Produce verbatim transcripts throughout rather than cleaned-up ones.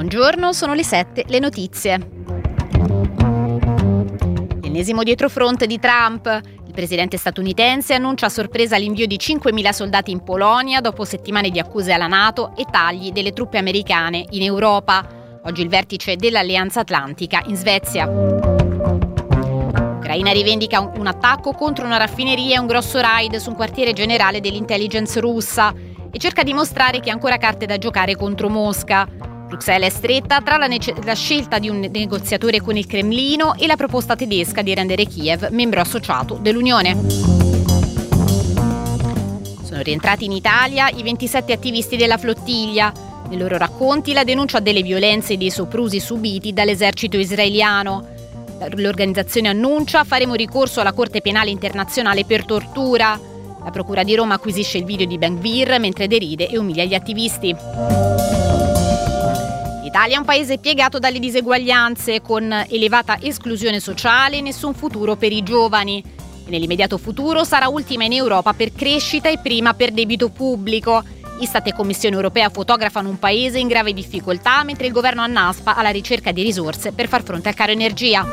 Buongiorno, sono le sette, le notizie. L'ennesimo dietrofront di Trump. Il presidente statunitense annuncia a sorpresa l'invio di cinquemila soldati in Polonia dopo settimane di accuse alla NATO e tagli delle truppe americane in Europa. Oggi il vertice dell'Alleanza Atlantica in Svezia. L'Ucraina rivendica un attacco contro una raffineria e un grosso raid su un quartiere generale dell'intelligence russa e cerca di mostrare che ha ancora carte da giocare contro Mosca. Bruxelles è stretta tra la, nece- la scelta di un negoziatore con il Cremlino e la proposta tedesca di rendere Kiev membro associato dell'Unione. Sono rientrati in Italia i ventisette attivisti della flottiglia. Nei loro racconti la denuncia delle violenze e dei soprusi subiti dall'esercito israeliano. L'organizzazione annuncia: faremo ricorso alla Corte Penale Internazionale per tortura. La Procura di Roma acquisisce il video di Ben Gvir mentre deride e umilia gli attivisti. L'Italia è un paese piegato dalle diseguaglianze, con elevata esclusione sociale e nessun futuro per i giovani. E nell'immediato futuro sarà ultima in Europa per crescita e prima per debito pubblico. Istat e Commissione Europea fotografano un paese in grave difficoltà, mentre il governo annaspa alla ricerca di risorse per far fronte al caro energia.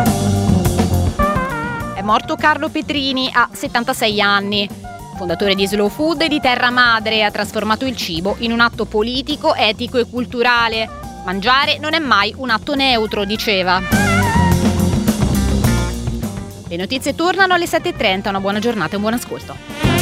È morto Carlo Petrini a settantasei anni. Fondatore di Slow Food e di Terra Madre, ha trasformato il cibo in un atto politico, etico e culturale. Mangiare non è mai un atto neutro, diceva. Le notizie tornano alle sette e trenta, una buona giornata e un buon ascolto.